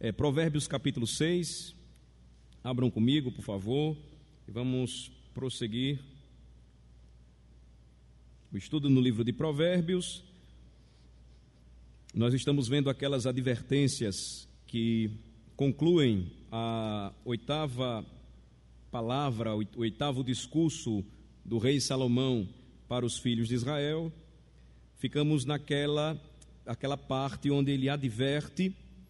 Provérbios capítulo 6, abram comigo, por favor, e vamos prosseguir o estudo no livro de Provérbios. Nós estamos vendo aquelas advertências que concluem a oitava palavra, o oitavo discurso do rei Salomão para os filhos de Israel. Ficamos naquela parte onde ele adverte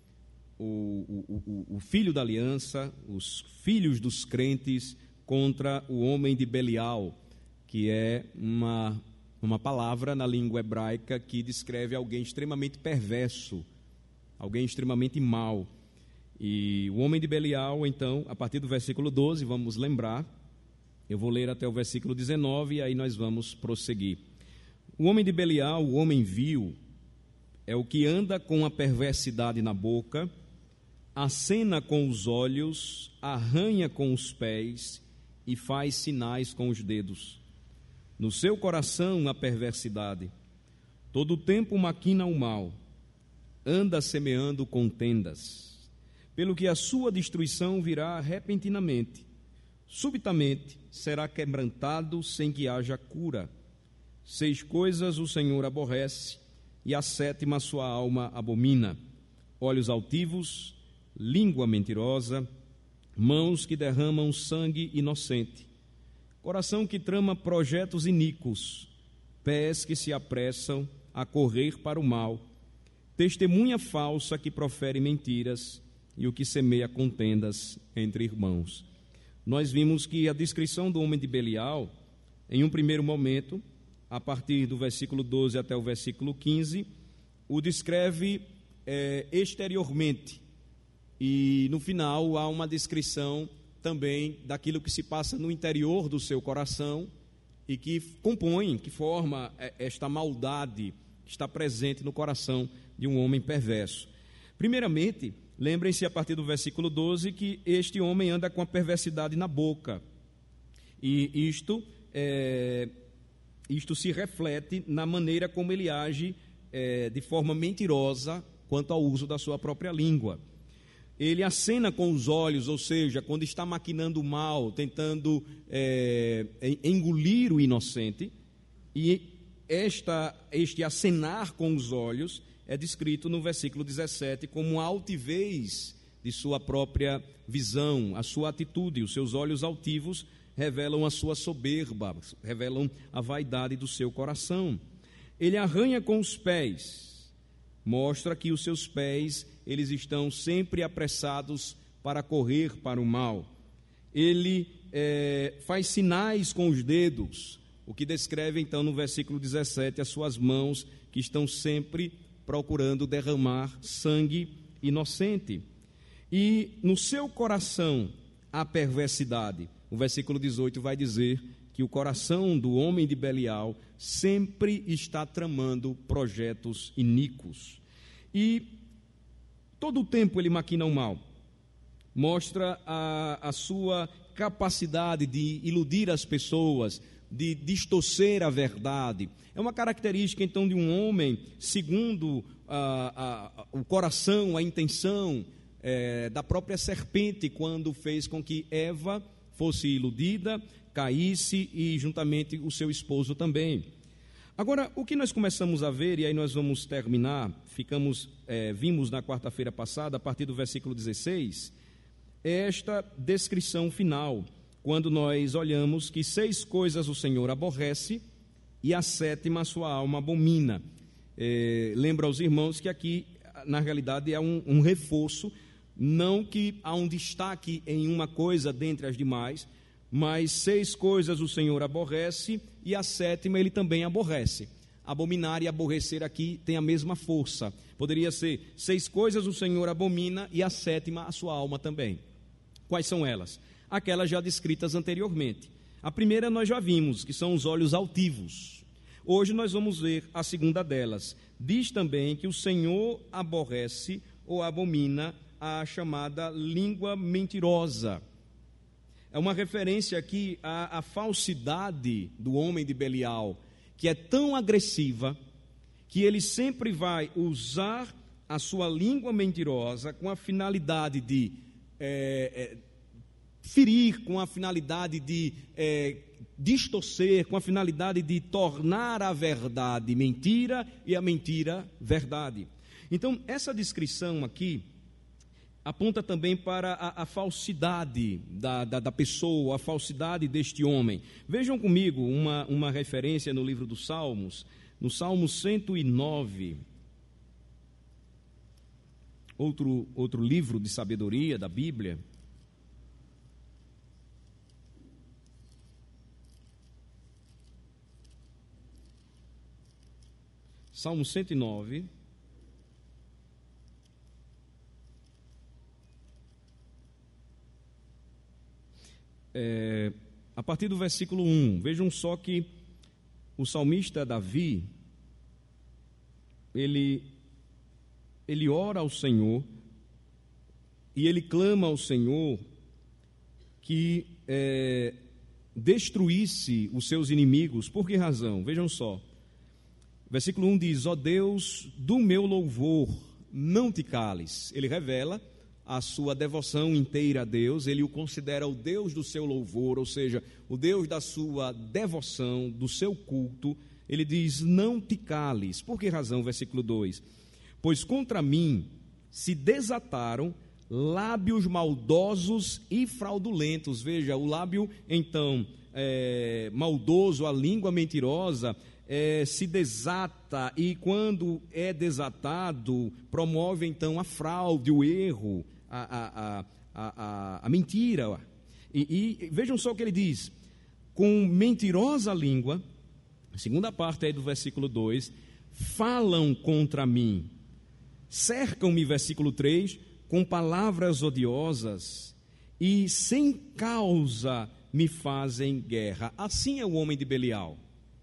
o filho da aliança, os filhos dos crentes contra o homem de Belial, que é uma palavra na língua hebraica que descreve alguém extremamente perverso, alguém extremamente mau. E o homem de Belial, então, a partir do versículo 12, vamos lembrar, eu vou ler até o versículo 19 e aí nós vamos prosseguir. O homem de Belial, o homem vil, é o que anda com a perversidade na boca, acena com os olhos, arranha com os pés e faz sinais com os dedos. No seu coração a perversidade, todo o tempo maquina o mal, anda semeando contendas, pelo que a sua destruição virá repentinamente, subitamente será quebrantado sem que haja cura. 6 coisas o Senhor aborrece, e a 7ª sua alma abomina: olhos altivos, língua mentirosa, mãos que derramam sangue inocente, coração que trama projetos iníquos, pés que se apressam a correr para o mal, testemunha falsa que profere mentiras e o que semeia contendas entre irmãos. Nós vimos que a descrição do homem de Belial, em um primeiro momento, a partir do versículo 12 até o versículo 15, o descreve exteriormente, e no final há uma descrição também daquilo que se passa no interior do seu coração e que compõe, que forma esta maldade que está presente no coração de um homem perverso. Primeiramente, lembrem-se a partir do versículo 12 que este homem anda com a perversidade na boca, e isto se reflete na maneira como ele age de forma mentirosa quanto ao uso da sua própria língua. Ele acena com os olhos, ou seja, quando está maquinando o mal, tentando engolir o inocente, e este acenar com os olhos é descrito no versículo 17 como a altivez de sua própria visão, a sua atitude. Os seus olhos altivos revelam a sua soberba, revelam a vaidade do seu coração. Ele arranha com os pés, mostra que os seus pés, eles estão sempre apressados para correr para o mal. Ele faz sinais com os dedos, o que descreve então no versículo 17 as suas mãos que estão sempre procurando derramar sangue inocente. E no seu coração há perversidade. O versículo 18 vai dizer que o coração do homem de Belial sempre está tramando projetos iníquos. E todo o tempo ele maquina o mal. Mostra a sua capacidade de iludir as pessoas, de distorcer a verdade. É uma característica então de um homem segundo o coração, a intenção da própria serpente, quando fez com que Eva fosse iludida, caísse, e juntamente o seu esposo também. Agora, o que nós começamos a ver, e aí nós vamos terminar, vimos na quarta-feira passada, a partir do versículo 16, é esta descrição final, quando nós olhamos que 6 coisas o Senhor aborrece, e a 7ª sua alma abomina. Lembra aos irmãos que aqui, na realidade, é um reforço, não que há um destaque em uma coisa dentre as demais, mas 6 coisas o Senhor aborrece, e a 7ª ele também aborrece. Abominar e aborrecer aqui tem a mesma força. Poderia ser 6 coisas o Senhor abomina, e a 7ª a sua alma também. Quais são elas? Aquelas já descritas anteriormente. A primeira nós já vimos, que são os olhos altivos. Hoje nós vamos ver a segunda delas. Diz também que o Senhor aborrece ou abomina a chamada língua mentirosa. É uma referência aqui à falsidade do homem de Belial, que é tão agressiva que ele sempre vai usar a sua língua mentirosa com a finalidade de ferir, com a finalidade de distorcer, com a finalidade de tornar a verdade mentira e a mentira verdade. Então, essa descrição aqui aponta também para a falsidade da pessoa, a falsidade deste homem. Vejam comigo uma referência no livro dos Salmos, no Salmo 109, outro livro de sabedoria da Bíblia. Salmo 109. A partir do versículo 1, vejam só que o salmista Davi, ele ora ao Senhor e ele clama ao Senhor que destruísse os seus inimigos. Por que razão? Vejam só, versículo 1 diz: ó Deus do meu louvor, não te cales. Ele revela a sua devoção inteira a Deus, ele o considera o Deus do seu louvor, ou seja, o Deus da sua devoção, do seu culto. Ele diz: não te cales. Por que razão? Versículo 2: pois contra mim se desataram lábios maldosos e fraudulentos. Veja, o lábio, então, maldoso, a língua mentirosa, se desata, e quando é desatado, promove então a fraude, o erro, a mentira. E vejam só o que ele diz: com mentirosa língua, a segunda parte aí do versículo 2, falam contra mim, cercam-me, versículo 3, com palavras odiosas, e sem causa me fazem guerra. Assim é o homem de Belial.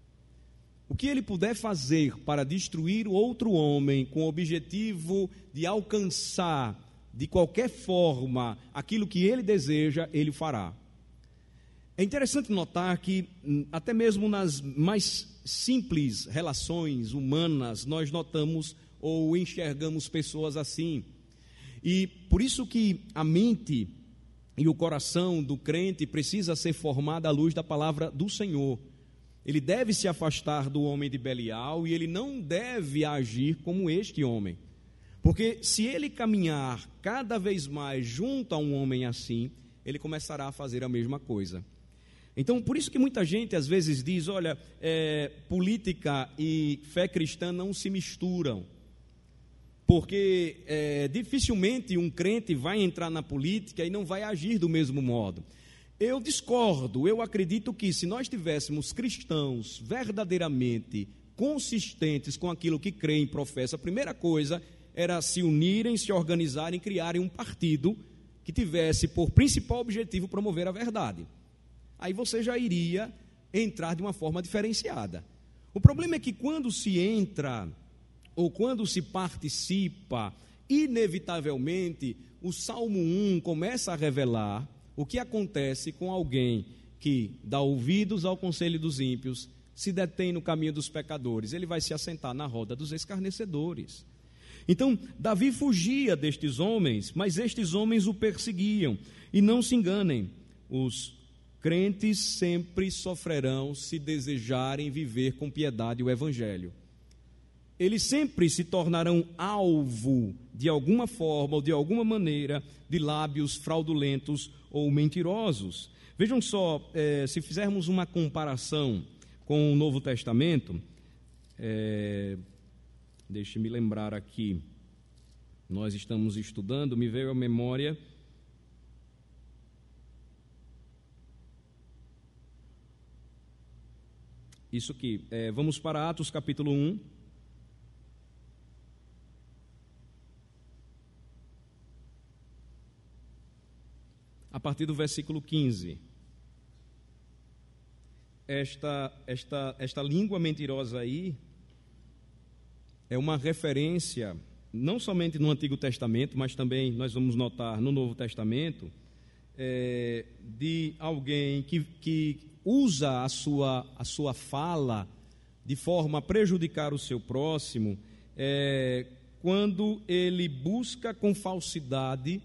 O que ele puder fazer para destruir outro homem com o objetivo de alcançar de qualquer forma aquilo que ele deseja, ele fará. É interessante notar que até mesmo nas mais simples relações humanas nós notamos ou enxergamos pessoas assim. E por isso que a mente e o coração do crente precisa ser formado à luz da palavra do Senhor. Ele deve se afastar do homem de Belial e ele não deve agir como este homem. Porque se ele caminhar cada vez mais junto a um homem assim, ele começará a fazer a mesma coisa. Então, por isso que muita gente às vezes diz: olha, política e fé cristã não se misturam. Porque dificilmente um crente vai entrar na política e não vai agir do mesmo modo. Eu discordo. Eu acredito que se nós tivéssemos cristãos verdadeiramente consistentes com aquilo que creem e professam, a primeira coisa era se unirem, se organizarem, criarem um partido que tivesse por principal objetivo promover a verdade. Aí você já iria entrar de uma forma diferenciada. O problema é que quando se entra ou quando se participa, inevitavelmente o Salmo 1 começa a revelar o que acontece com alguém que dá ouvidos ao conselho dos ímpios, se detém no caminho dos pecadores. Ele vai se assentar na roda dos escarnecedores. Então, Davi fugia destes homens, mas estes homens o perseguiam. E não se enganem, os crentes sempre sofrerão se desejarem viver com piedade o Evangelho. Eles sempre se tornarão alvo, de alguma forma ou de alguma maneira, de lábios fraudulentos ou mentirosos. Vejam só, se fizermos uma comparação com o Novo Testamento, deixe-me lembrar aqui, nós estamos estudando, me veio à memória isso aqui, vamos para Atos capítulo 1, a partir do versículo 15. Esta língua mentirosa aí é uma referência, não somente no Antigo Testamento, mas também nós vamos notar no Novo Testamento, de alguém que usa a sua fala de forma a prejudicar o seu próximo, quando ele busca com falsidade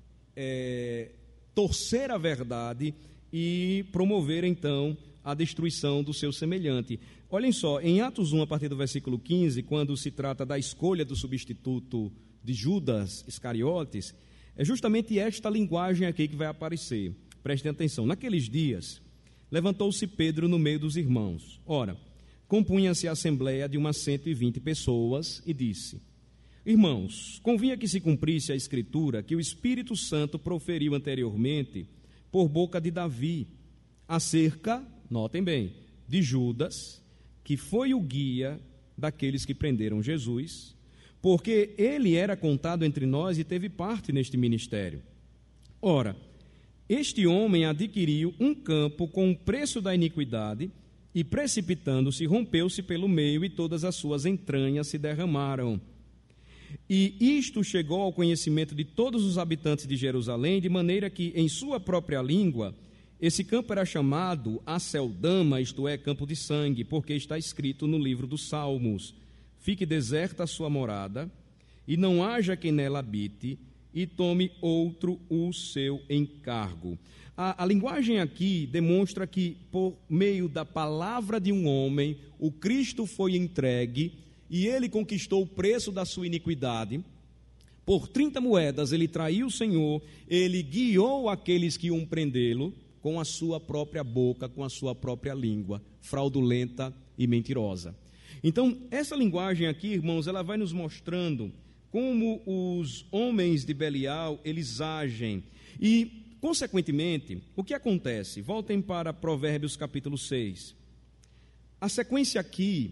torcer a verdade e promover então a destruição do seu semelhante. Olhem só, em Atos 1, a partir do versículo 15, quando se trata da escolha do substituto de Judas Iscariotes, é justamente esta linguagem aqui que vai aparecer. Prestem atenção. Naqueles dias, levantou-se Pedro no meio dos irmãos. Ora, compunha-se a assembleia de umas 120 pessoas e disse: Irmãos, convinha que se cumprisse a escritura que o Espírito Santo proferiu anteriormente por boca de Davi, acerca, notem bem, de Judas, que foi o guia daqueles que prenderam Jesus, porque ele era contado entre nós e teve parte neste ministério. Ora, este homem adquiriu um campo com o preço da iniquidade e, precipitando-se, rompeu-se pelo meio e todas as suas entranhas se derramaram. E isto chegou ao conhecimento de todos os habitantes de Jerusalém, de maneira que, em sua própria língua, esse campo era chamado Aceldama, isto é, campo de sangue, porque está escrito no livro dos Salmos: fique deserta a sua morada, e não haja quem nela habite, e tome outro o seu encargo. A linguagem aqui demonstra que, por meio da palavra de um homem, o Cristo foi entregue, e ele conquistou o preço da sua iniquidade. Por 30 moedas ele traiu o Senhor, ele guiou aqueles que iam prendê-lo, com a sua própria boca, com a sua própria língua, fraudulenta e mentirosa. Então, essa linguagem aqui, irmãos, ela vai nos mostrando como os homens de Belial, eles agem. E, consequentemente, o que acontece? Voltem para Provérbios capítulo 6. A sequência aqui,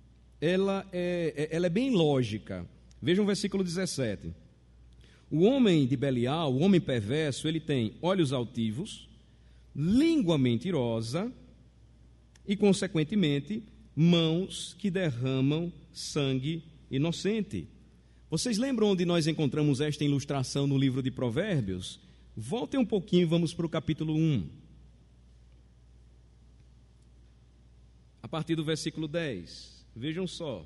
ela é bem lógica. Vejam o versículo 17. O homem de Belial, o homem perverso, ele tem olhos altivos, língua mentirosa e, consequentemente, mãos que derramam sangue inocente. Vocês lembram onde nós encontramos esta ilustração no livro de Provérbios? Voltem um pouquinho e vamos para o capítulo 1. A partir do versículo 10. Vejam só.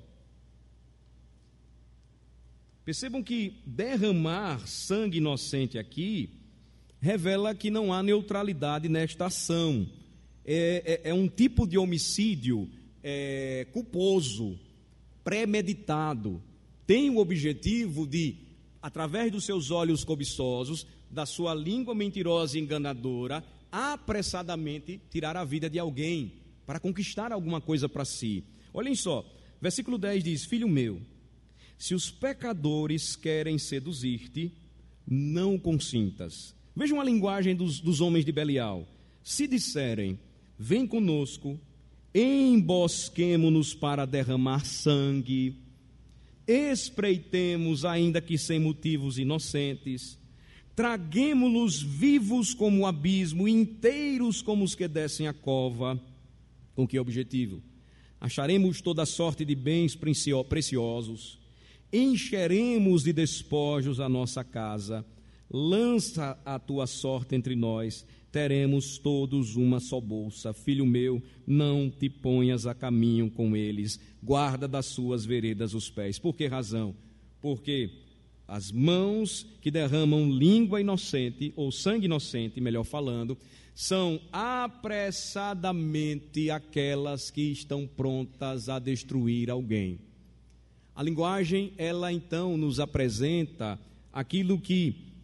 Percebam que derramar sangue inocente aqui revela que não há neutralidade nesta ação. É um tipo de homicídio culposo, premeditado. Tem o objetivo de, através dos seus olhos cobiçosos, da sua língua mentirosa e enganadora, apressadamente tirar a vida de alguém, para conquistar alguma coisa para si. Olhem só, versículo 10 diz: Filho meu, se os pecadores querem seduzir-te, não consintas. Vejam a linguagem dos homens de Belial. Se disserem: vem conosco, embosquemo-nos para derramar sangue, espreitemos, ainda que sem motivos inocentes, traguemo-los vivos como o abismo, inteiros como os que descem a cova. Com que objetivo? Acharemos toda sorte de bens preciosos, encheremos de despojos a nossa casa, lança a tua sorte entre nós, teremos todos uma só bolsa. Filho meu, não te ponhas a caminho com eles, guarda das suas veredas os pés. Por que razão? Porque as mãos que derramam língua inocente, ou sangue inocente, melhor falando, são apressadamente aquelas que estão prontas a destruir alguém. A linguagem, ela então nos apresenta aquilo que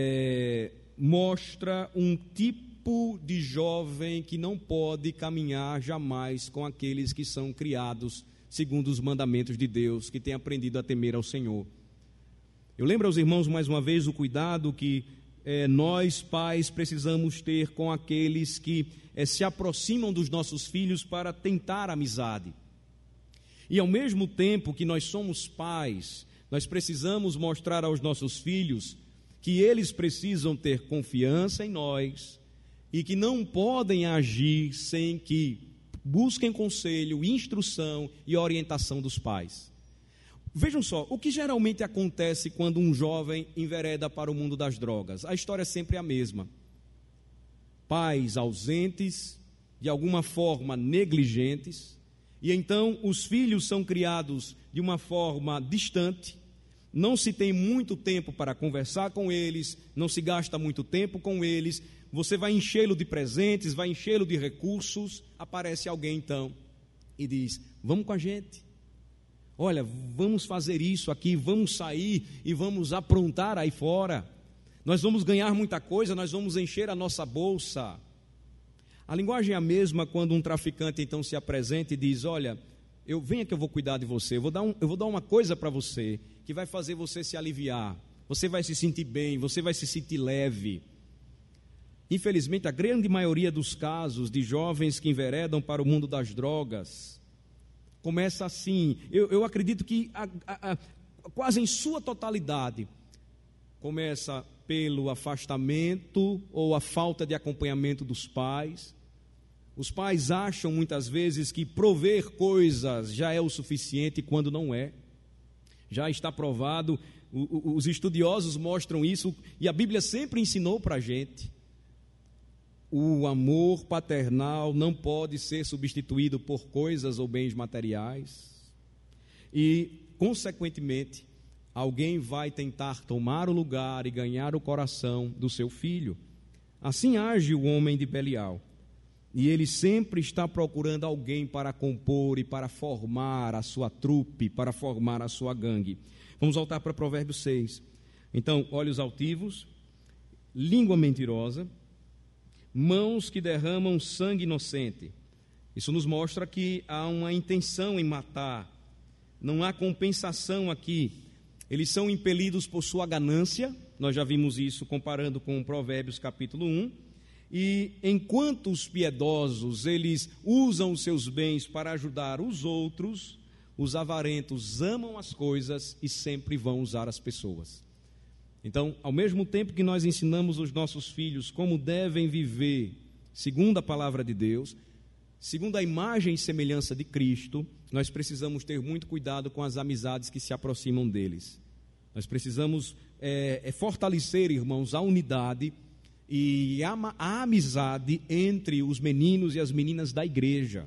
mostra um tipo de jovem que não pode caminhar jamais com aqueles que são criados segundo os mandamentos de Deus, que têm aprendido a temer ao Senhor. Eu lembro aos irmãos mais uma vez o cuidado que nós pais precisamos ter com aqueles que se aproximam dos nossos filhos para tentar amizade. E ao mesmo tempo que nós somos pais, nós precisamos mostrar aos nossos filhos que eles precisam ter confiança em nós e que não podem agir sem que busquem conselho, instrução e orientação dos pais. Vejam só, o que geralmente acontece quando um jovem envereda para o mundo das drogas? A história é sempre a mesma. Pais ausentes, de alguma forma negligentes, e então os filhos são criados de uma forma distante, não se tem muito tempo para conversar com eles, não se gasta muito tempo com eles, você vai enchê-lo de presentes, vai enchê-lo de recursos, aparece alguém então e diz: vamos com a gente, olha, vamos fazer isso aqui, vamos sair e vamos aprontar aí fora, nós vamos ganhar muita coisa, nós vamos encher a nossa bolsa. A linguagem é a mesma quando um traficante então se apresenta e diz: olha, venha que eu vou cuidar de você, eu vou dar uma coisa para você, que vai fazer você se aliviar, você vai se sentir bem, você vai se sentir leve. Infelizmente, a grande maioria dos casos de jovens que enveredam para o mundo das drogas, começa assim, eu acredito que quase em sua totalidade, começa pelo afastamento ou a falta de acompanhamento dos pais. Os pais acham muitas vezes que prover coisas já é o suficiente, quando não é. Já está provado, os estudiosos mostram isso, e a Bíblia sempre ensinou para a gente. O amor paternal não pode ser substituído por coisas ou bens materiais. E, consequentemente, alguém vai tentar tomar o lugar e ganhar o coração do seu filho. Assim age o homem de Belial. E ele sempre está procurando alguém para compor e para formar a sua trupe, para formar a sua gangue. Vamos voltar para Provérbios 6. Então, olhos altivos, língua mentirosa, mãos que derramam sangue inocente. Isso nos mostra que há uma intenção em matar, não há compensação aqui. Eles são impelidos por sua ganância, nós já vimos isso comparando com Provérbios capítulo 1, e enquanto os piedosos, eles usam os seus bens para ajudar os outros, os avarentos amam as coisas e sempre vão usar as pessoas. Então, ao mesmo tempo que nós ensinamos os nossos filhos como devem viver, segundo a palavra de Deus, segundo a imagem e semelhança de Cristo, nós precisamos ter muito cuidado com as amizades que se aproximam deles. Nós precisamos fortalecer, irmãos, a unidade e a amizade entre os meninos e as meninas da igreja,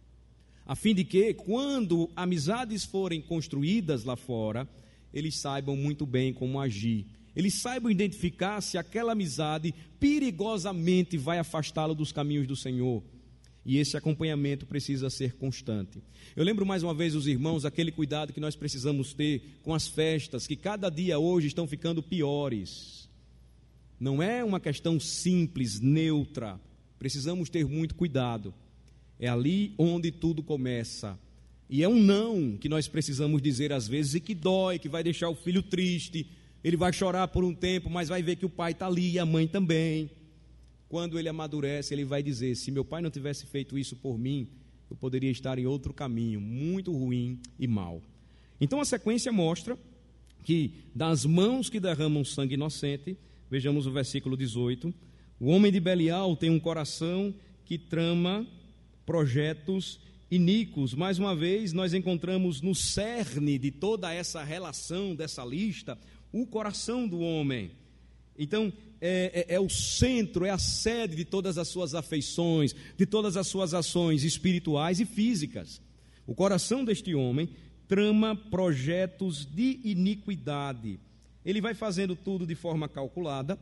a fim de que, quando amizades forem construídas lá fora, eles saibam muito bem como agir. Eles saibam identificar se aquela amizade perigosamente vai afastá-lo dos caminhos do Senhor. E esse acompanhamento precisa ser constante. Eu lembro mais uma vez os irmãos, aquele cuidado que nós precisamos ter com as festas, que cada dia hoje estão ficando piores. Não é uma questão simples, neutra. Precisamos ter muito cuidado. É ali onde tudo começa. E é um não que nós precisamos dizer às vezes, e que dói, que vai deixar o filho triste. Ele vai chorar por um tempo, mas vai ver que o pai está ali e a mãe também. Quando ele amadurece, ele vai dizer: se meu pai não tivesse feito isso por mim, eu poderia estar em outro caminho, muito ruim e mau. Então a sequência mostra que das mãos que derramam sangue inocente, vejamos o versículo 18, o homem de Belial tem um coração que trama projetos iníquos. Mais uma vez, nós encontramos no cerne de toda essa relação, dessa lista, o coração do homem. Então, é o centro, é a sede de todas as suas afeições, de todas as suas ações espirituais e físicas. O coração deste homem trama projetos de iniquidade. Ele vai fazendo tudo de forma calculada.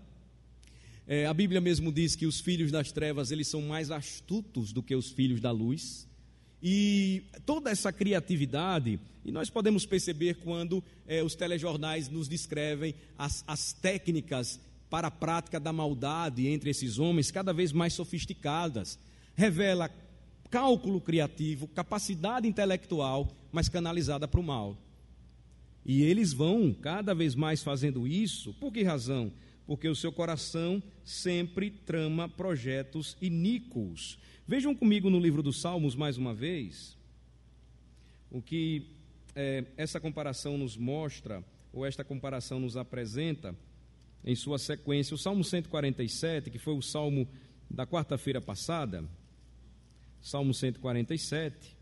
A Bíblia mesmo diz que os filhos das trevas, eles são mais astutos do que os filhos da luz. E toda essa criatividade, e nós podemos perceber quando os telejornais nos descrevem as técnicas para a prática da maldade entre esses homens, cada vez mais sofisticadas, revela cálculo criativo, capacidade intelectual, mas canalizada para o mal. E eles vão cada vez mais fazendo isso. Por que razão? Porque o seu coração sempre trama projetos iníquos. Vejam comigo no livro dos Salmos mais uma vez, o que essa comparação nos mostra, ou esta comparação nos apresenta em sua sequência. O Salmo 147, que foi o salmo da quarta-feira passada, Salmo 147,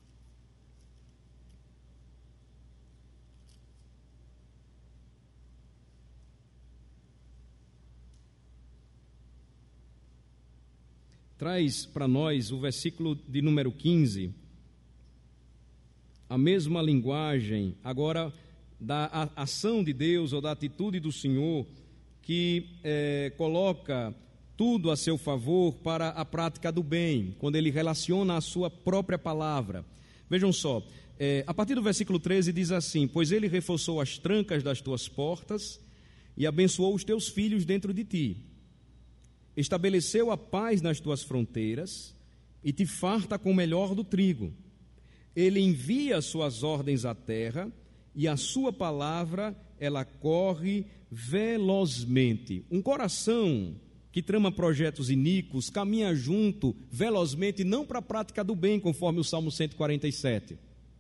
traz para nós o versículo de número 15, a mesma linguagem, agora da ação de Deus ou da atitude do Senhor que coloca tudo a seu favor para a prática do bem, quando ele relaciona a sua própria palavra. Vejam só, a partir do versículo 13 diz assim: pois ele reforçou as trancas das tuas portas e abençoou os teus filhos dentro de ti. Estabeleceu a paz nas tuas fronteiras e te farta com o melhor do trigo. Ele envia as suas ordens à terra e a sua palavra, ela corre velozmente. Um coração que trama projetos iníquos caminha junto velozmente, não para a prática do bem, conforme o Salmo 147.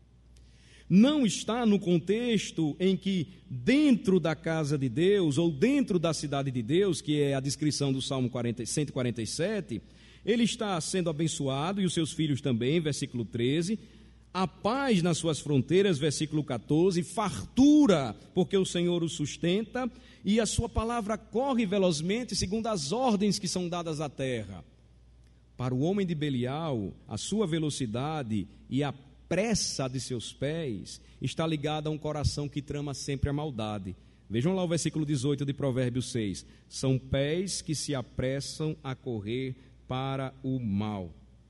Não está no contexto em que dentro da casa de Deus, ou dentro da cidade de Deus, que é a descrição do Salmo 147, ele está sendo abençoado, e os seus filhos também, versículo 13, a paz nas suas fronteiras, versículo 14, fartura, porque o Senhor o sustenta, e a sua palavra corre velozmente, segundo as ordens que são dadas à terra. Para o homem de Belial, a sua velocidade e a pressa de seus pés está ligada a um coração que trama sempre a maldade. Vejam lá o versículo 18 de Provérbios 6. São pés que se apressam a correr para o mal.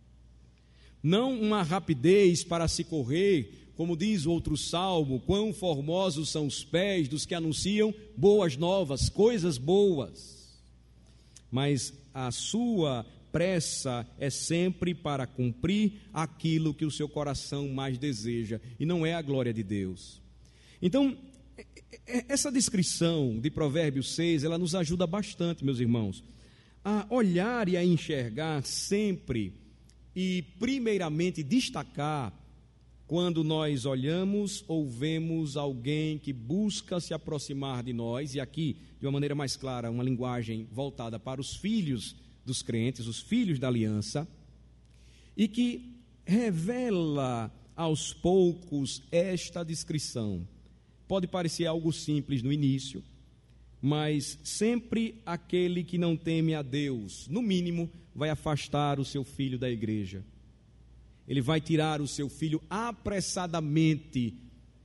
Não uma rapidez para se correr, como diz o outro salmo: quão formosos são os pés dos que anunciam boas novas, coisas boas. Mas a sua pressa é sempre para cumprir aquilo que o seu coração mais deseja, e não é a glória de Deus. Então, essa descrição de Provérbios 6, ela nos ajuda bastante, meus irmãos, a olhar e a enxergar sempre e primeiramente destacar quando nós olhamos ou vemos alguém que busca se aproximar de nós, e aqui, de uma maneira mais clara, uma linguagem voltada para os filhos dos crentes, os filhos da aliança, e que revela aos poucos esta descrição. Pode parecer algo simples no início, mas sempre aquele que não teme a Deus, no mínimo, vai afastar o seu filho da igreja. Ele vai tirar o seu filho apressadamente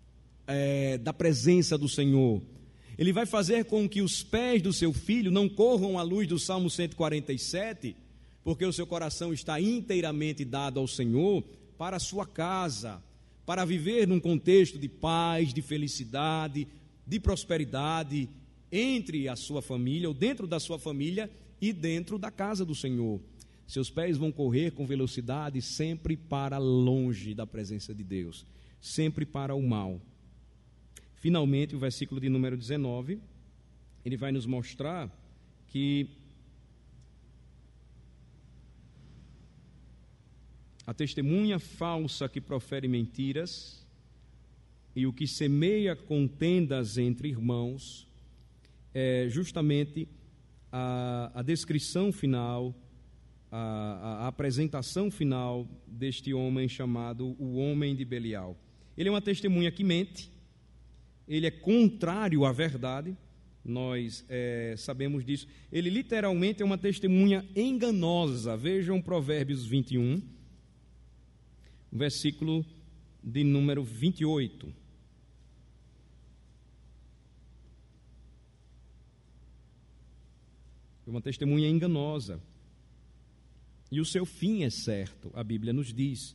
da presença do Senhor. Ele vai fazer com que os pés do seu filho não corram à luz do Salmo 147, porque o seu coração está inteiramente dado ao Senhor, para a sua casa, para viver num contexto de paz, de felicidade, de prosperidade entre a sua família, ou dentro da sua família e dentro da casa do Senhor. Seus pés vão correr com velocidade sempre para longe da presença de Deus, sempre para o mal. Finalmente, o versículo de número 19, ele vai nos mostrar que a testemunha falsa que profere mentiras e o que semeia contendas entre irmãos é justamente a descrição final, a apresentação final deste homem chamado o homem de Belial. Ele é uma testemunha que mente, ele é contrário à verdade, nós sabemos disso. Ele literalmente é uma testemunha enganosa. Vejam Provérbios 21, versículo de número 28. É uma testemunha enganosa. E o seu fim é certo, a Bíblia nos diz.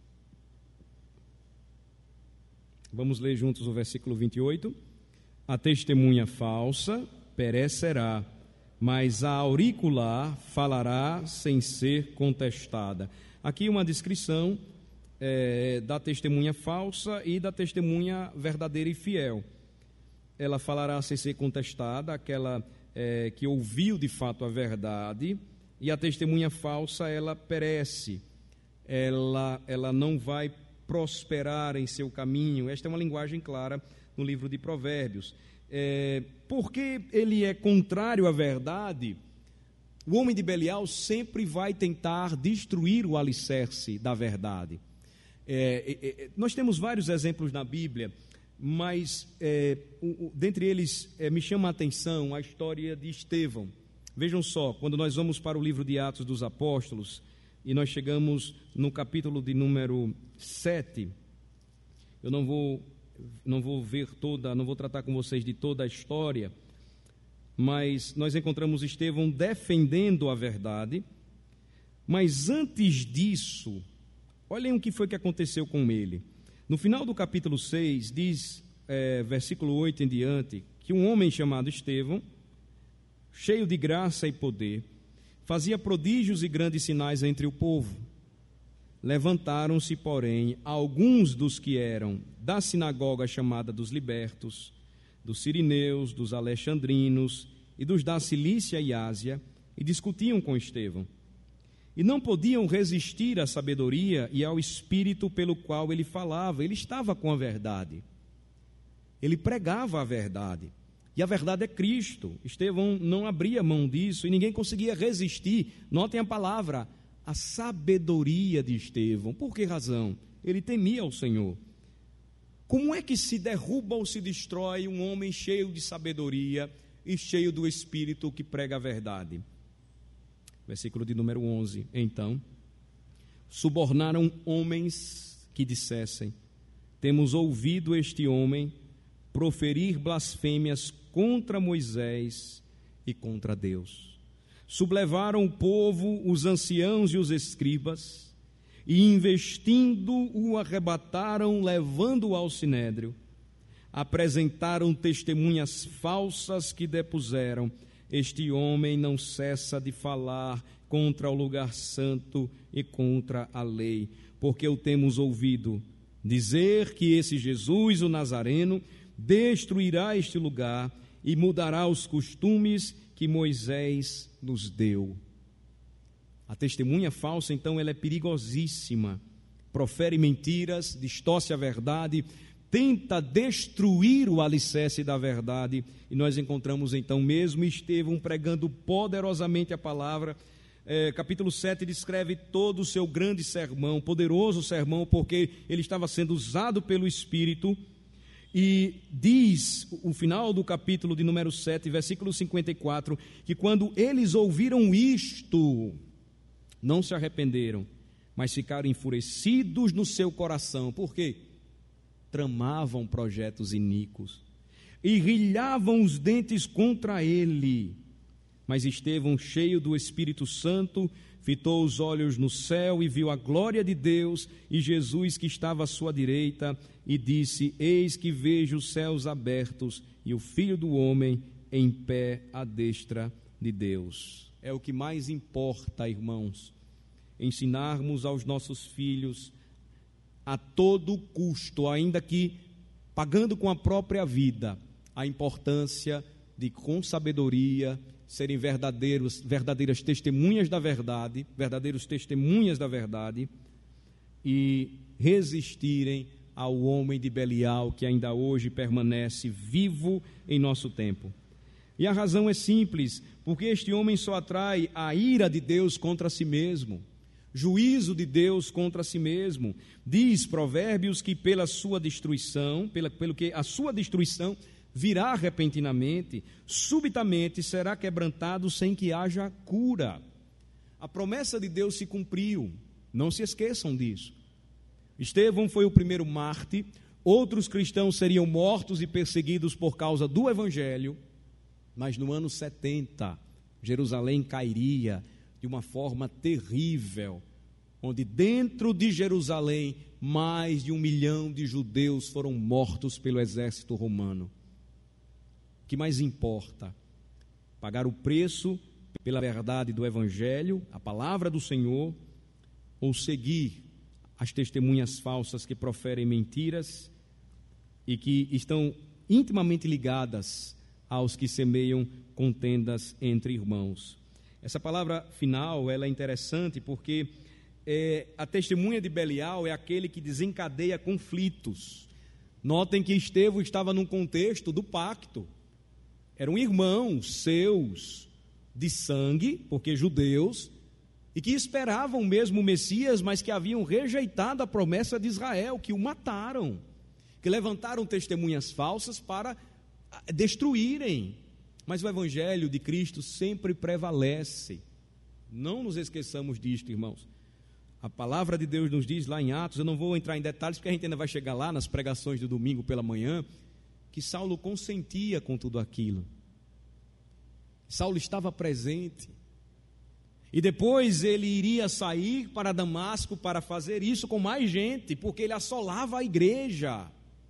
Vamos ler juntos o versículo 28. A testemunha falsa perecerá, mas a auricular falará sem ser contestada. Aqui uma descrição da testemunha falsa e da testemunha verdadeira e fiel. Ela falará sem ser contestada, aquela que ouviu de fato a verdade, e a testemunha falsa, ela perece, ela não vai prosperar em seu caminho. Esta é uma linguagem clara no livro de Provérbios. Porque ele é contrário à verdade, o homem de Belial sempre vai tentar destruir o alicerce da verdade. Nós temos vários exemplos na Bíblia, mas dentre eles me chama a atenção a história de Estevão. Vejam só, quando nós vamos para o livro de Atos dos Apóstolos, e nós chegamos no capítulo de número 7, eu não vou não vou tratar com vocês de toda a história, mas nós encontramos Estevão defendendo a verdade. Mas antes disso, olhem o que foi que aconteceu com ele. No final do capítulo 6, diz, versículo 8 em diante, que um homem chamado Estevão, cheio de graça e poder, fazia prodígios e grandes sinais entre o povo. Levantaram-se, porém, alguns dos que eram da sinagoga chamada dos libertos, dos sirineus, dos alexandrinos e dos da Cilícia e Ásia, e discutiam com Estevão. E não podiam resistir à sabedoria e ao espírito pelo qual ele falava. Ele estava com a verdade. Ele pregava a verdade. E a verdade é Cristo. Estevão não abria mão disso e ninguém conseguia resistir. Notem a palavra, a sabedoria de Estevão. Por que razão? Ele temia ao Senhor. Como é que se derruba ou se destrói um homem cheio de sabedoria e cheio do Espírito que prega a verdade? Versículo de número 11. Então, subornaram homens que dissessem: temos ouvido este homem proferir blasfêmias contra Moisés e contra Deus. Sublevaram o povo, os anciãos e os escribas, e investindo o arrebataram, levando-o ao sinédrio. Apresentaram testemunhas falsas que depuseram: este homem não cessa de falar contra o lugar santo e contra a lei, porque o temos ouvido dizer que esse Jesus, o Nazareno, destruirá este lugar e mudará os costumes que Moisés nos deu. A testemunha falsa, então, ela é perigosíssima. Profere mentiras, distorce a verdade, tenta destruir o alicerce da verdade. E nós encontramos, então, mesmo Estevão pregando poderosamente a palavra. Capítulo 7 descreve todo o seu grande sermão, poderoso sermão, porque ele estava sendo usado pelo Espírito. E diz, o final do capítulo de número 7, versículo 54, que quando eles ouviram isto, não se arrependeram, mas ficaram enfurecidos no seu coração. Por quê? Tramavam projetos iníquos e rilhavam os dentes contra ele. Mas Estevão, cheio do Espírito Santo, fitou os olhos no céu e viu a glória de Deus e Jesus que estava à sua direita, e disse: eis que vejo os céus abertos e o Filho do Homem em pé à destra de Deus. É o que mais importa, irmãos, ensinarmos aos nossos filhos a todo custo, ainda que pagando com a própria vida, a importância de, com sabedoria, serem verdadeiras testemunhas da verdade, verdadeiros testemunhas da verdade, e resistirem ao homem de Belial que ainda hoje permanece vivo em nosso tempo. E a razão é simples, porque este homem só atrai a ira de Deus contra si mesmo, juízo de Deus contra si mesmo. Diz Provérbios que pela sua destruição, pelo que a sua destruição virá repentinamente, subitamente será quebrantado sem que haja cura. A promessa de Deus se cumpriu, não se esqueçam disso. Estevão foi o primeiro mártir, outros cristãos seriam mortos e perseguidos por causa do Evangelho, mas no ano 70, Jerusalém cairia de uma forma terrível, onde dentro de Jerusalém, mais de 1 milhão de judeus foram mortos pelo exército romano. O que mais importa? Pagar o preço pela verdade do Evangelho, a palavra do Senhor, ou seguir as testemunhas falsas que proferem mentiras e que estão intimamente ligadas aos que semeiam contendas entre irmãos. Essa palavra final, ela é interessante porque a testemunha de Belial é aquele que desencadeia conflitos. Notem que Estevão estava num contexto do pacto. Eram irmãos seus de sangue, porque judeus, e que esperavam mesmo o Messias, mas que haviam rejeitado a promessa de Israel, que o mataram, que levantaram testemunhas falsas para destruírem. Mas o Evangelho de Cristo sempre prevalece. Não nos esqueçamos disto, irmãos. A palavra de Deus nos diz lá em Atos, eu não vou entrar em detalhes porque a gente ainda vai chegar lá nas pregações do domingo pela manhã, que Saulo consentia com tudo aquilo. Saulo estava presente. E depois ele iria sair para Damasco para fazer isso com mais gente, porque ele assolava a igreja.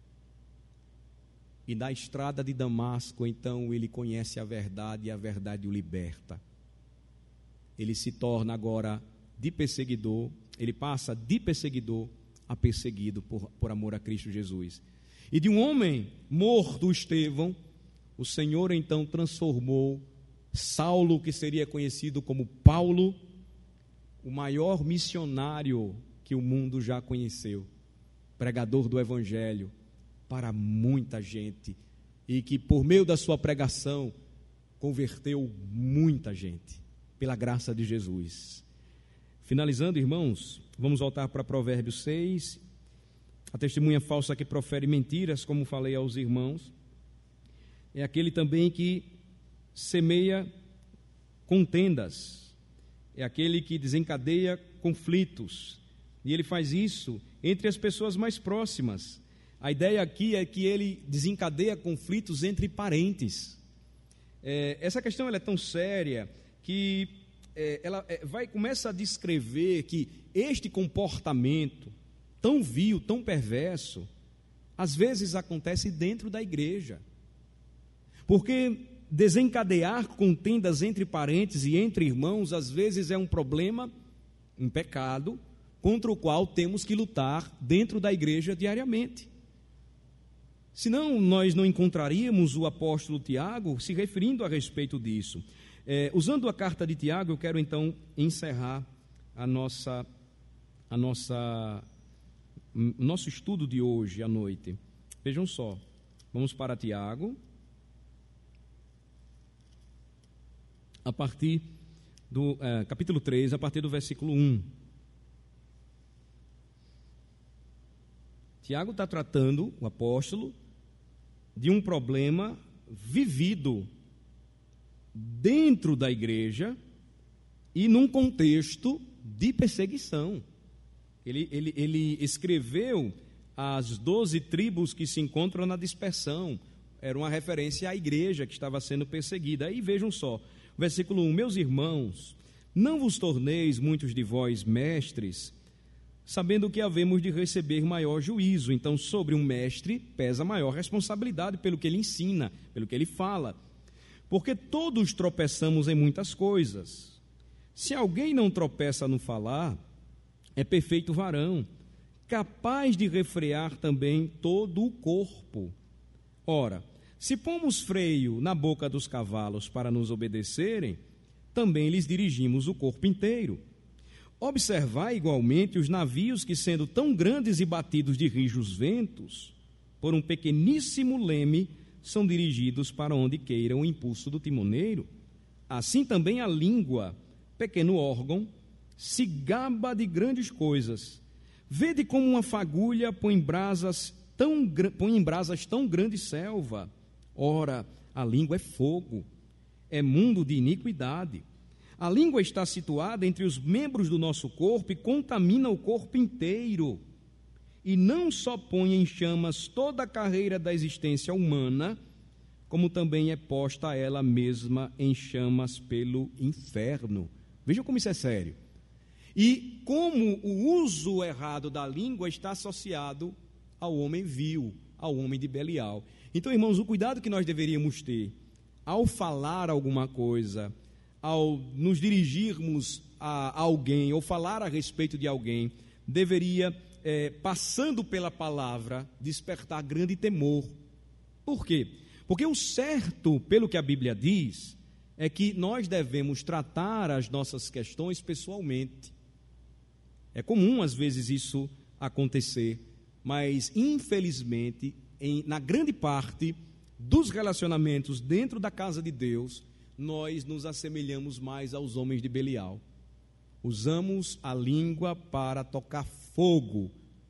E na estrada de Damasco, então, ele conhece a verdade e a verdade o liberta. Ele se torna agora de perseguidor, ele passa de perseguidor a perseguido por amor a Cristo Jesus. E de um homem morto, Estevão, o Senhor então transformou Saulo, que seria conhecido como Paulo, o maior missionário que o mundo já conheceu, pregador do Evangelho para muita gente, e que por meio da sua pregação converteu muita gente, pela graça de Jesus. Finalizando, irmãos, vamos voltar para Provérbios 6, a testemunha falsa que profere mentiras, como falei aos irmãos, é aquele também que semeia contendas, é aquele que desencadeia conflitos, e ele faz isso entre as pessoas mais próximas. A ideia aqui é que ele desencadeia conflitos entre parentes. Essa questão ela é tão séria que ela começa a descrever que este comportamento tão vil, tão perverso, às vezes acontece dentro da igreja, porque desencadear contendas entre parentes e entre irmãos, às vezes é um problema, um pecado, contra o qual temos que lutar dentro da igreja diariamente. Senão, nós não encontraríamos o apóstolo Tiago se referindo a respeito disso. Usando a carta de Tiago, eu quero então encerrar o nosso estudo de hoje à noite. Vejam só, vamos para Tiago, a partir do capítulo 3, a partir do versículo 1. Tiago está tratando, o apóstolo, de um problema vivido dentro da igreja e num contexto de perseguição. Ele escreveu as 12 tribos que se encontram na dispersão. Era uma referência à igreja que estava sendo perseguida. Aí vejam só, versículo 1: Meus irmãos, não vos torneis muitos de vós mestres, sabendo que havemos de receber maior juízo. Então, sobre um mestre pesa maior responsabilidade pelo que ele ensina, pelo que ele fala. Porque todos tropeçamos em muitas coisas. Se alguém não tropeça no falar, é perfeito varão, capaz de refrear também todo o corpo. Ora, se pomos freio na boca dos cavalos para nos obedecerem, também lhes dirigimos o corpo inteiro. Observai igualmente os navios que, sendo tão grandes e batidos de rijos ventos, por um pequeníssimo leme, são dirigidos para onde queira o impulso do timoneiro. Assim também a língua, pequeno órgão, se gaba de grandes coisas. Vede como uma fagulha põe em brasas tão grande selva. Ora, a língua é fogo, é mundo de iniquidade. A língua está situada entre os membros do nosso corpo e contamina o corpo inteiro. E não só põe em chamas toda a carreira da existência humana, como também é posta ela mesma em chamas pelo inferno. Vejam como isso é sério. E como o uso errado da língua está associado ao homem vil, ao homem de Belial. Então, irmãos, o cuidado que nós deveríamos ter ao falar alguma coisa, ao nos dirigirmos a alguém, ou falar a respeito de alguém, deveria, passando pela palavra, despertar grande temor. Por quê? Porque o certo, pelo que a Bíblia diz, é que nós devemos tratar as nossas questões pessoalmente. É comum, às vezes, isso acontecer, mas, infelizmente, na grande parte dos relacionamentos dentro da casa de Deus, nós nos assemelhamos mais aos homens de Belial. Usamos a língua para tocar fogo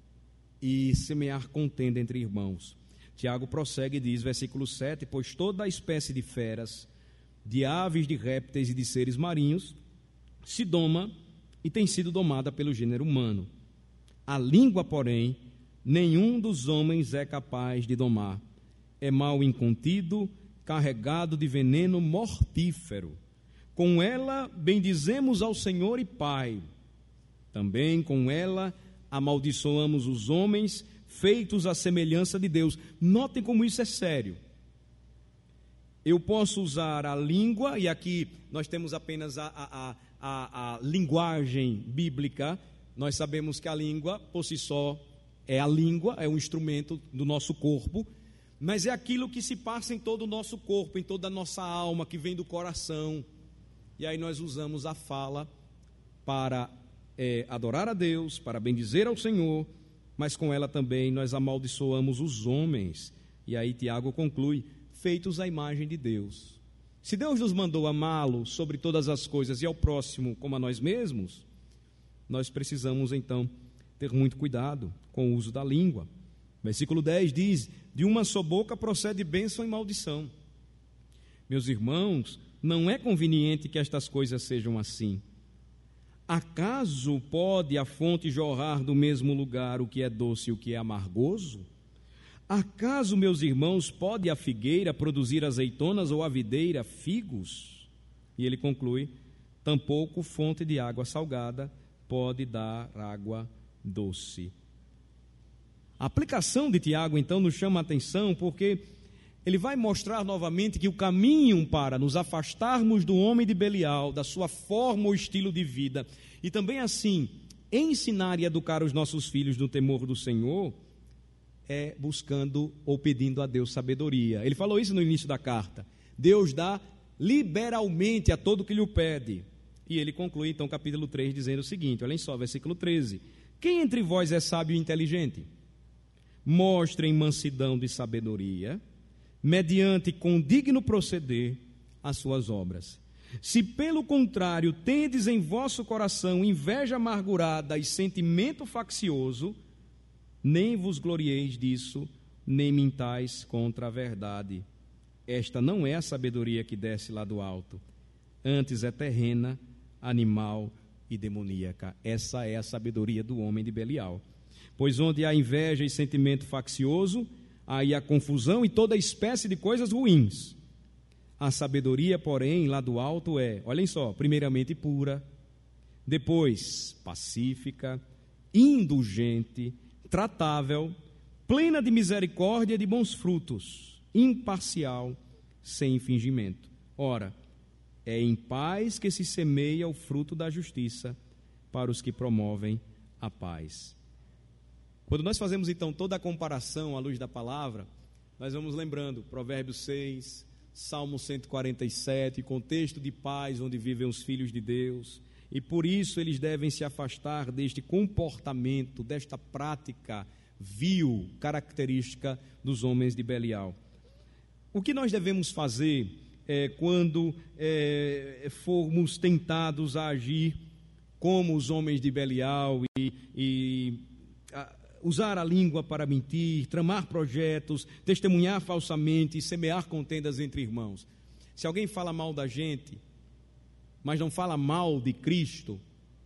e semear contenda entre irmãos. Tiago prossegue e diz, versículo 7, pois toda a espécie de feras, de aves, de répteis e de seres marinhos, se doma e tem sido domada pelo gênero humano. A língua, porém, nenhum dos homens é capaz de domar. É mal incontido, carregado de veneno mortífero. Com ela bendizemos ao Senhor e Pai. Também com ela amaldiçoamos os homens, feitos à semelhança de Deus. Notem como isso é sério. Eu posso usar a língua, e aqui nós temos apenas a linguagem bíblica. Nós sabemos que a língua, por si só, é a língua, é um instrumento do nosso corpo, mas é aquilo que se passa em todo o nosso corpo, em toda a nossa alma, que vem do coração. E aí nós usamos a fala para adorar a Deus, para bendizer ao Senhor, mas com ela também nós amaldiçoamos os homens. E aí Tiago conclui, feitos à imagem de Deus. Se Deus nos mandou amá-lo sobre todas as coisas e ao próximo como a nós mesmos, nós precisamos então ter muito cuidado com o uso da língua. Versículo 10 diz, de uma só boca procede bênção e maldição. Meus irmãos, não é conveniente que estas coisas sejam assim. Acaso pode a fonte jorrar do mesmo lugar o que é doce e o que é amargoso? Acaso, meus irmãos, pode a figueira produzir azeitonas ou a videira figos? E ele conclui, tampouco fonte de água salgada pode dar água doce. A aplicação de Tiago, então, nos chama a atenção porque ele vai mostrar novamente que o caminho para nos afastarmos do homem de Belial, da sua forma ou estilo de vida, e também assim, ensinar e educar os nossos filhos no temor do Senhor, é buscando ou pedindo a Deus sabedoria. Ele falou isso no início da carta. Deus dá liberalmente a todo que lhe o pede. E ele conclui então capítulo 3 dizendo o seguinte, olhem só, versículo 13. Quem entre vós é sábio e inteligente? Mostrem mansidão de sabedoria, mediante condigno proceder as suas obras. Se pelo contrário tendes em vosso coração inveja amargurada e sentimento faccioso, nem vos glorieis disso, nem mintais contra a verdade. Esta não é a sabedoria que desce lá do alto, antes é terrena, animal e demoníaca. Essa é a sabedoria do homem de Belial. Pois onde há inveja e sentimento faccioso, aí há confusão e toda espécie de coisas ruins. A sabedoria, porém, lá do alto é, olhem só, primeiramente pura, depois pacífica, indulgente, tratável, plena de misericórdia e de bons frutos, imparcial, sem fingimento. Ora, é em paz que se semeia o fruto da justiça para os que promovem a paz. Quando nós fazemos então toda a comparação à luz da palavra, nós vamos lembrando Provérbios 6, Salmo 147, contexto de paz onde vivem os filhos de Deus, e por isso eles devem se afastar deste comportamento, desta prática vil, característica dos homens de Belial. O que nós devemos fazer quando formos tentados a agir como os homens de Belial e usar a língua para mentir, tramar projetos, testemunhar falsamente e semear contendas entre irmãos? Se alguém fala mal da gente, mas não fala mal de Cristo,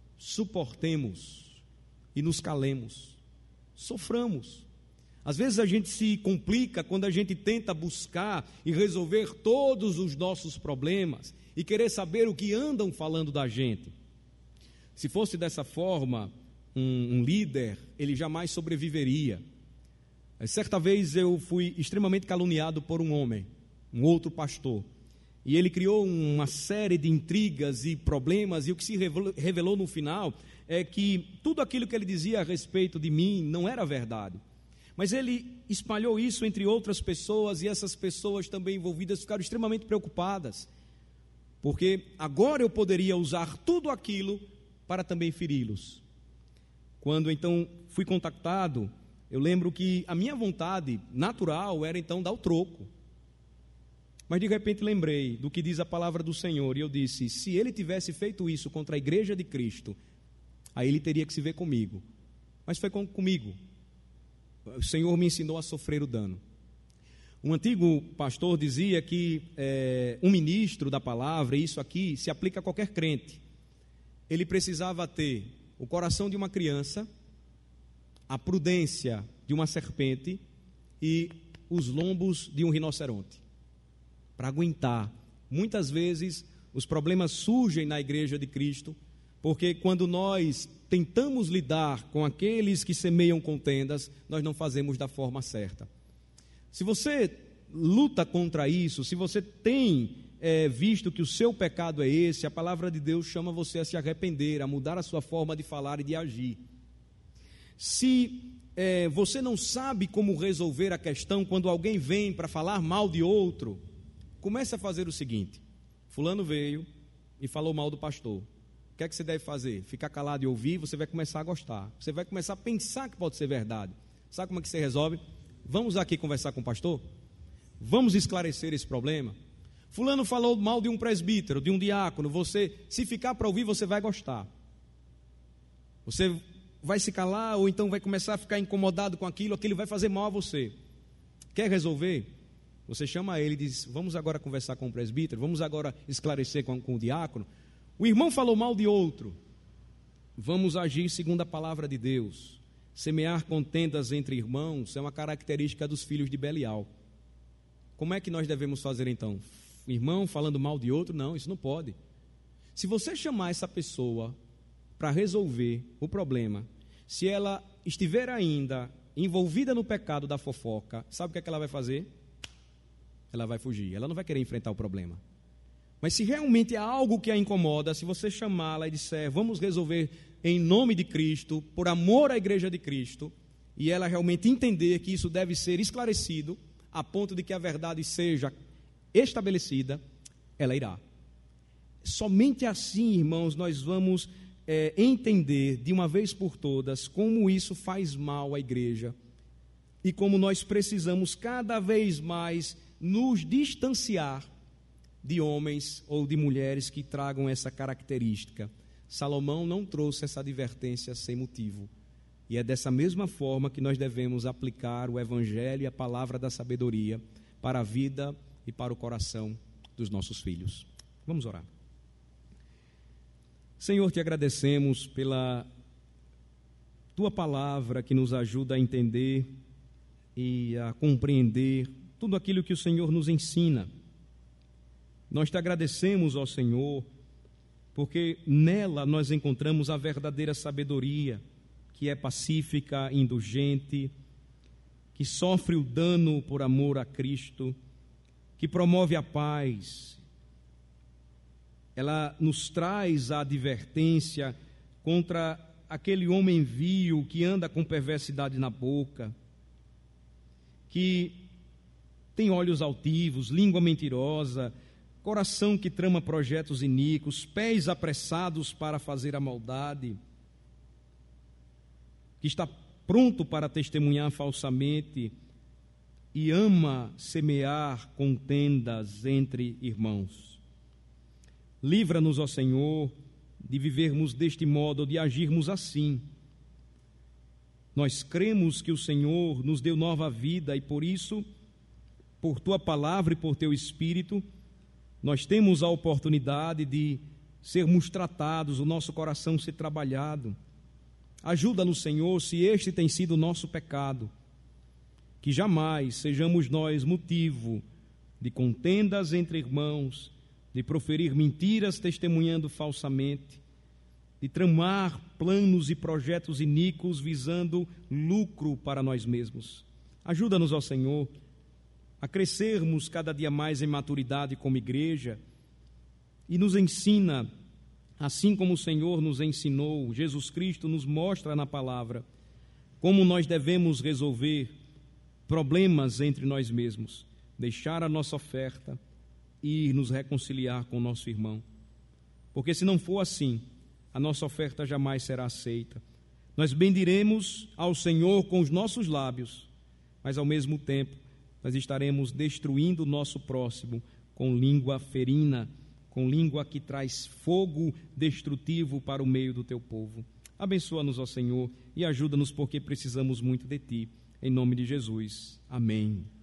suportemos e nos calemos, soframos. Às vezes a gente se complica quando a gente tenta buscar e resolver todos os nossos problemas e querer saber o que andam falando da gente. Se fosse dessa forma, um líder, ele jamais sobreviveria. Certa vez eu fui extremamente caluniado por um homem, um outro pastor, e ele criou uma série de intrigas e problemas, e o que se revelou no final é que tudo aquilo que ele dizia a respeito de mim não era verdade. Mas ele espalhou isso entre outras pessoas, e essas pessoas também envolvidas ficaram extremamente preocupadas, porque agora eu poderia usar tudo aquilo para também feri-los. Quando então fui contactado, eu lembro que a minha vontade natural era então dar o troco. Mas de repente lembrei do que diz a palavra do Senhor, e eu disse, se ele tivesse feito isso contra a igreja de Cristo, aí ele teria que se ver comigo. Mas foi comigo. O Senhor me ensinou a sofrer o dano. Um antigo pastor dizia que um ministro da palavra, e isso aqui se aplica a qualquer crente, ele precisava ter o coração de uma criança, a prudência de uma serpente e os lombos de um rinoceronte, para aguentar. Muitas vezes os problemas surgem na igreja de Cristo, porque quando nós tentamos lidar com aqueles que semeiam contendas, nós não fazemos da forma certa. Se você luta contra isso, se você tem visto que o seu pecado é esse, a palavra de Deus chama você a se arrepender, a mudar a sua forma de falar e de agir. Se você não sabe como resolver a questão quando alguém vem para falar mal de outro, comece a fazer o seguinte: fulano veio e falou mal do pastor. O que é que você deve fazer? Ficar calado e ouvir, você vai começar a gostar. Você vai começar a pensar que pode ser verdade. Sabe como é que você resolve? Vamos aqui conversar com o pastor? Vamos esclarecer esse problema? Fulano falou mal de um presbítero, de um diácono. Você, se ficar para ouvir, você vai gostar. Você vai se calar ou então vai começar a ficar incomodado com aquilo vai fazer mal a você. Quer resolver? Você chama ele e diz: vamos agora conversar com o presbítero, vamos agora esclarecer com o diácono. O irmão falou mal de outro, vamos agir segundo a palavra de Deus. Semear contendas entre irmãos é uma característica dos filhos de Belial. Como é que nós devemos fazer então? O irmão falando mal de outro? Não, isso não pode. Se você chamar essa pessoa para resolver o problema, se ela estiver ainda envolvida no pecado da fofoca, sabe o que ela vai fazer? Ela vai fugir, ela não vai querer enfrentar o problema. Mas se realmente há algo que a incomoda, se você chamá-la e disser: vamos resolver em nome de Cristo, por amor à igreja de Cristo, e ela realmente entender que isso deve ser esclarecido, a ponto de que a verdade seja estabelecida, ela irá. Somente assim, irmãos, nós vamos entender de uma vez por todas como isso faz mal à igreja e como nós precisamos cada vez mais nos distanciar de homens ou de mulheres que tragam essa característica. Salomão não trouxe essa advertência sem motivo. E é dessa mesma forma que nós devemos aplicar o Evangelho e a palavra da sabedoria para a vida e para o coração dos nossos filhos. Vamos orar. Senhor, te agradecemos pela tua palavra que nos ajuda a entender e a compreender tudo aquilo que o Senhor nos ensina. Nós te agradecemos, ó Senhor, porque nela nós encontramos a verdadeira sabedoria, que é pacífica, indulgente, que sofre o dano por amor a Cristo, que promove a paz. Ela nos traz a advertência contra aquele homem vil que anda com perversidade na boca, que tem olhos altivos, língua mentirosa, coração que trama projetos iníquos, pés apressados para fazer a maldade, que está pronto para testemunhar falsamente e ama semear contendas entre irmãos. Livra-nos, ó Senhor, de vivermos deste modo, de agirmos assim. Nós cremos que o Senhor nos deu nova vida e por isso, por tua palavra e por teu Espírito, nós temos a oportunidade de sermos tratados, o nosso coração ser trabalhado. Ajuda-nos, Senhor, se este tem sido o nosso pecado, que jamais sejamos nós motivo de contendas entre irmãos, de proferir mentiras testemunhando falsamente, de tramar planos e projetos iníquos visando lucro para nós mesmos. Ajuda-nos, ó Senhor, a crescermos cada dia mais em maturidade como igreja e nos ensina, assim como o Senhor nos ensinou, Jesus Cristo nos mostra na palavra, como nós devemos resolver problemas entre nós mesmos, deixar a nossa oferta e nos reconciliar com o nosso irmão. Porque se não for assim, a nossa oferta jamais será aceita. Nós bendiremos ao Senhor com os nossos lábios, mas ao mesmo tempo nós estaremos destruindo o nosso próximo com língua ferina, com língua que traz fogo destrutivo para o meio do teu povo. Abençoa-nos, ó Senhor, e ajuda-nos porque precisamos muito de Ti. Em nome de Jesus. Amém.